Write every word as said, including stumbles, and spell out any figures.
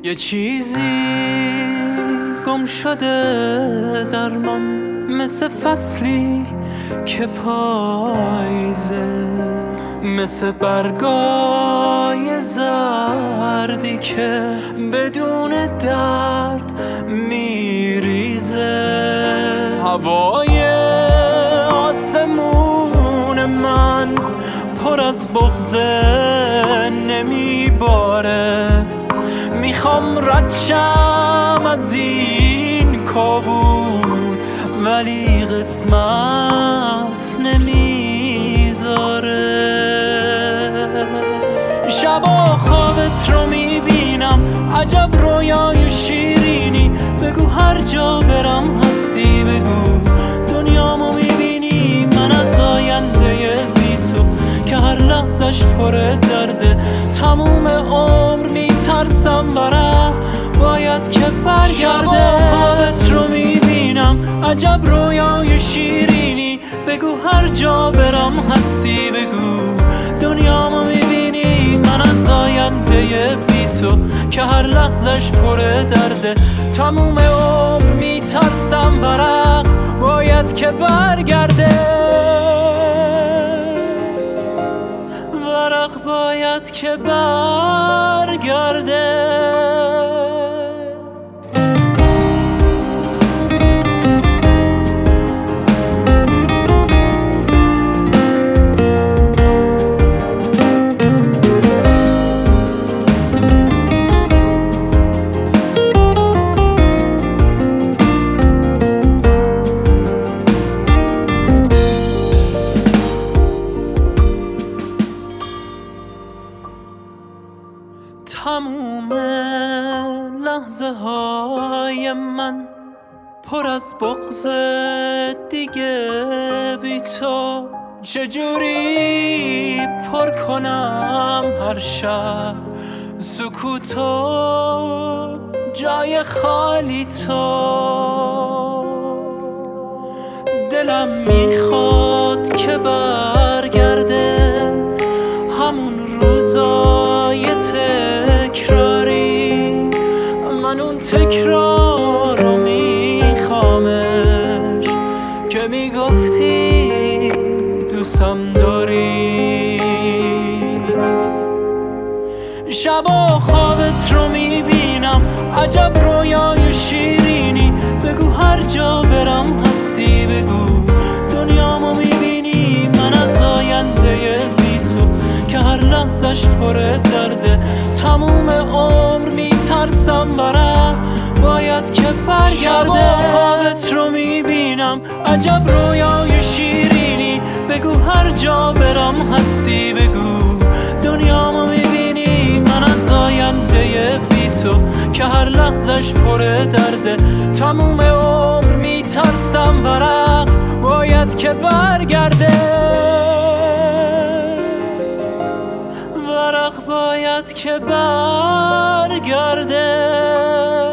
یه چیزی گم شده در من، مثل فصلی که پاییزه، مثل برگای زردی که بدون درد میریزه. هوای آسمون من پر از بغضه نمیباره، میخوام ردشم از این کابوس ولی قسمت نمیذاره. شبا خوابت رو میبینم، عجب رویای شیرینی، بگو هر جا برم هستی، بگو دنیامو میبینی. من از آینده بی تو که هر لحظش پر درده، تموم عمر میترسم ورق باید که برگرده. شبا خوابت رو میبینم، عجب رویای شیرینی، بگو هر جا برم هستی، بگو دنیامو میبینی. من از آینده بی تو که هر لحظش پر درده، تموم عمر میترسم ورق باید که برگرده. ورق باید که برگرده. تموم لحظه های من پر از بغض دیگه بی تو، چجوری پر کنم هر شب سکوتو جای خالی تو. دلم میخواد که برگرده همون روزای تکراری، من اون تکرار رو میخوامش که میگفتی دوستم داری. شبا خوابت رو میبینم، عجب رویای شیرینی، بگو هر جا برم هستی، بگو دنیامو میبینی. من از آینده بی تو که هر لحظش پر درده، تموم عمر میترسم ورق باید که برگرده. شبا خوابت رو میبینم، عجب رویای شیرینی، بگو هر جا برم هستی، بگو دنیامو میبینی. من از آینده بی تو که هر لحظش پر درده، تموم عمر میترسم ورق باید که برگرده. ورق باید که برگرده.